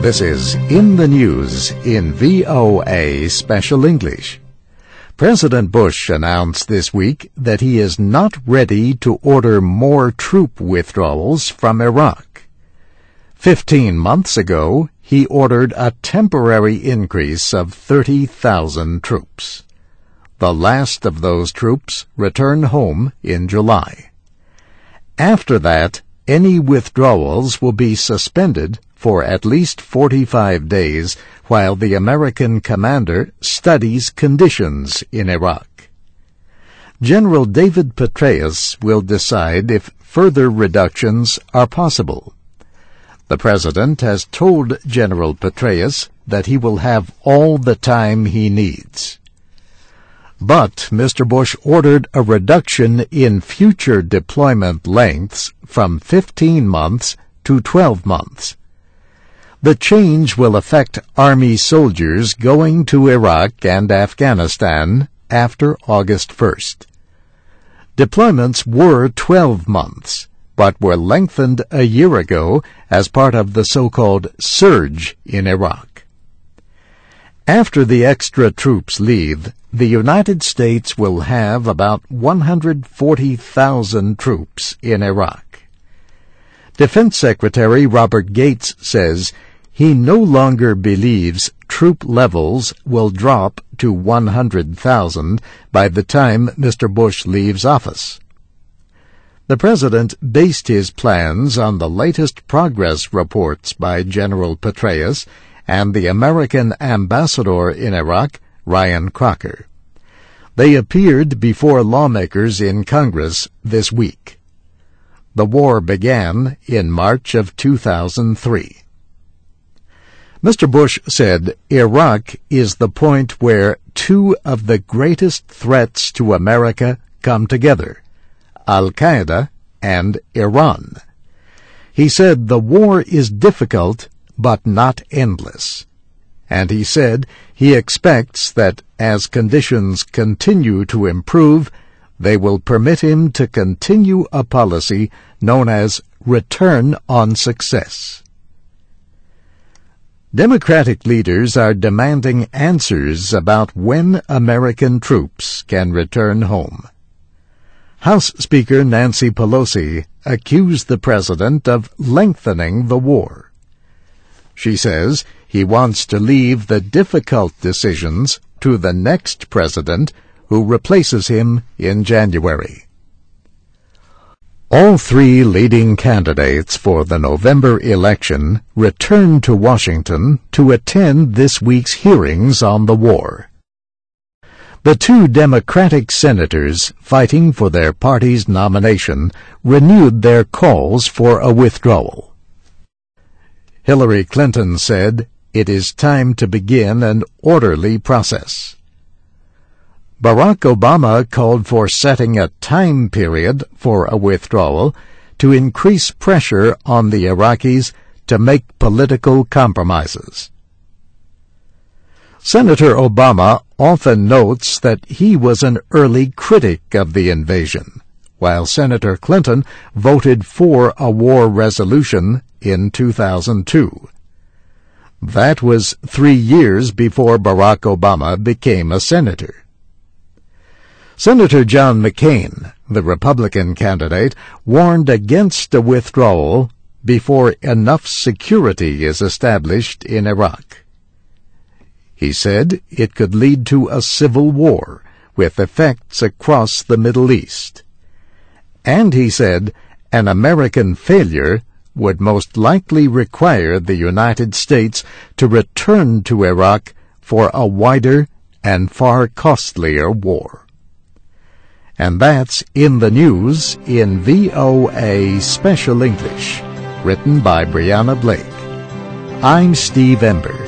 This is In the News in VOA Special English. President Bush announced this week that he is not ready to order more troop withdrawals from Iraq. 15 months ago, he ordered a temporary increase of 30,000 troops. The last of those troops returned home in July. After that, any withdrawals will be suspended for at least 45 days while the American commander studies conditions in Iraq. General David Petraeus will decide if further reductions are possible. The President has told General Petraeus that he will have all the time he needs. But Mr. Bush ordered a reduction in future deployment lengths from 15 months to 12 months. The change will affect Army soldiers going to Iraq and Afghanistan after August 1st. Deployments were 12 months, but were lengthened a year ago as part of the so-called surge in Iraq. After the extra troops leave, the United States will have about 140,000 troops in Iraq. Defense Secretary Robert Gates says he no longer believes troop levels will drop to 100,000 by the time Mr. Bush leaves office. The President based his plans on the latest progress reports by General Petraeus and the American ambassador in Iraq, Ryan Crocker. They appeared before lawmakers in Congress this week. The war began in March of 2003. Mr. Bush said Iraq is the point where two of the greatest threats to America come together, Al-Qaeda and Iran. He said the war is difficult but not endless. And he said he expects that as conditions continue to improve, they will permit him to continue a policy known as Return on Success. Democratic leaders are demanding answers about when American troops can return home. House Speaker Nancy Pelosi accused the president of lengthening the war. She says he wants to leave the difficult decisions to the next president who replaces him in January. All three leading candidates for the November election returned to Washington to attend this week's hearings on the war. The two Democratic senators fighting for their party's nomination renewed their calls for a withdrawal. Hillary Clinton said, "It is time to begin an orderly process." Barack Obama called for setting a time period for a withdrawal to increase pressure on the Iraqis to make political compromises. Senator Obama often notes that he was an early critic of the invasion, while Senator Clinton voted for a war resolution in 2002. That was 3 years before Barack Obama became a senator. Senator John McCain, the Republican candidate, warned against a withdrawal before enough security is established in Iraq. He said it could lead to a civil war with effects across the Middle East. And he said an American failure would most likely require the United States to return to Iraq for a wider and far costlier war. And that's In the News in VOA Special English, written by Brianna Blake. I'm Steve Ember.